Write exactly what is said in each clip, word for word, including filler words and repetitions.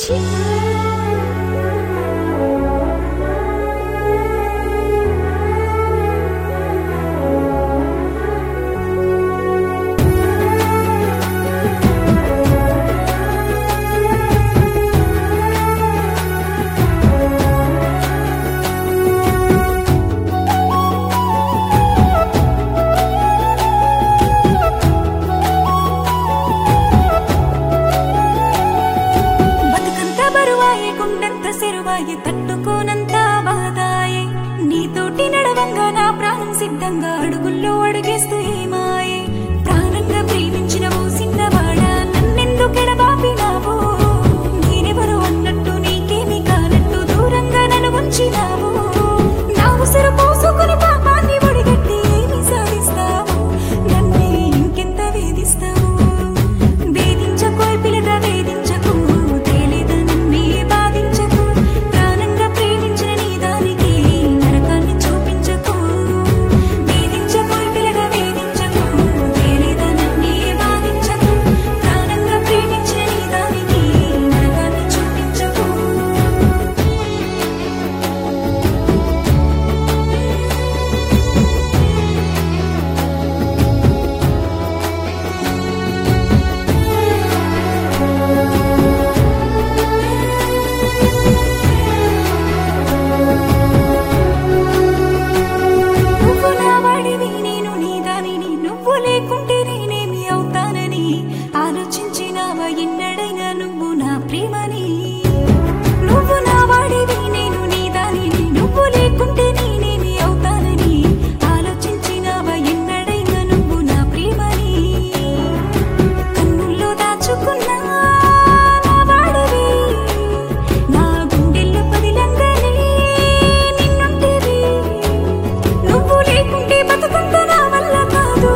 పిచ్చి తట్టుకోనంత బాధాయే నీతోటి నడవంగా నా ప్రాణం సిద్ధంగా అడుగుల్లో అడుగేస్తూ ఏమాయే ప్రాణంగా ప్రేమించిన ఓ సిన్నవాడా నన్నెందుకెడబాపినావో నేనెవరు అన్నట్టు నీకేమి కానట్టు దూరంగా నన్ను ఉంచినావు నా ఉసురు పోసుకుని పాపాన్ని ఒడిగట్టి ఏమి సాధిస్తావు నన్నే ఇంకెంత వేధిస్తావు వేధించకోయ్ పిల్లగా వేధించకు లేకుంటే నేనేమి అవుతానని ఆలోచించినావా ఎన్నడైనా నువ్వు నా ప్రేమని నువ్వు నా వాడివి నేను నీ దానిని నువ్వు లేకుంటే నేనేమి అవుతానని ఆలోచించినావా ఎన్నడైనా నువ్వు నా ప్రేమని కన్నుల్లో దాచుకున్నా నా వాడివి నా గుండెల్లో పదిలంగానే నిన్నుంటేవి నువ్వు లేకుంటే బతుకుంటా నా వల్ల కాదు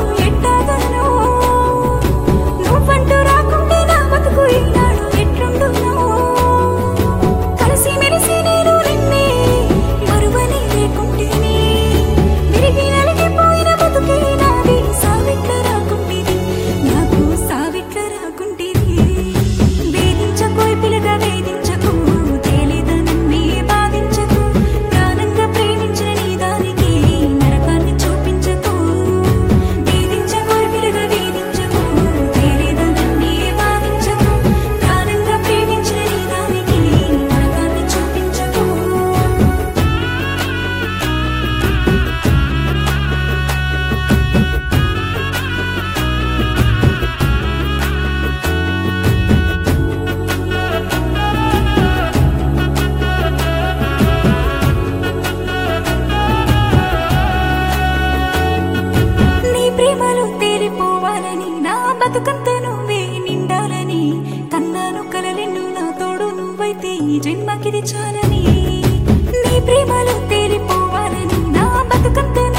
బతుకంతా నువ్వే నిండాలని కన్నాను కలలెన్ను నా తోడు నువ్వైతే ఈ జన్మకిది చాలని నీ ప్రేమలో తేలిపోవాలని నా బతుకంతా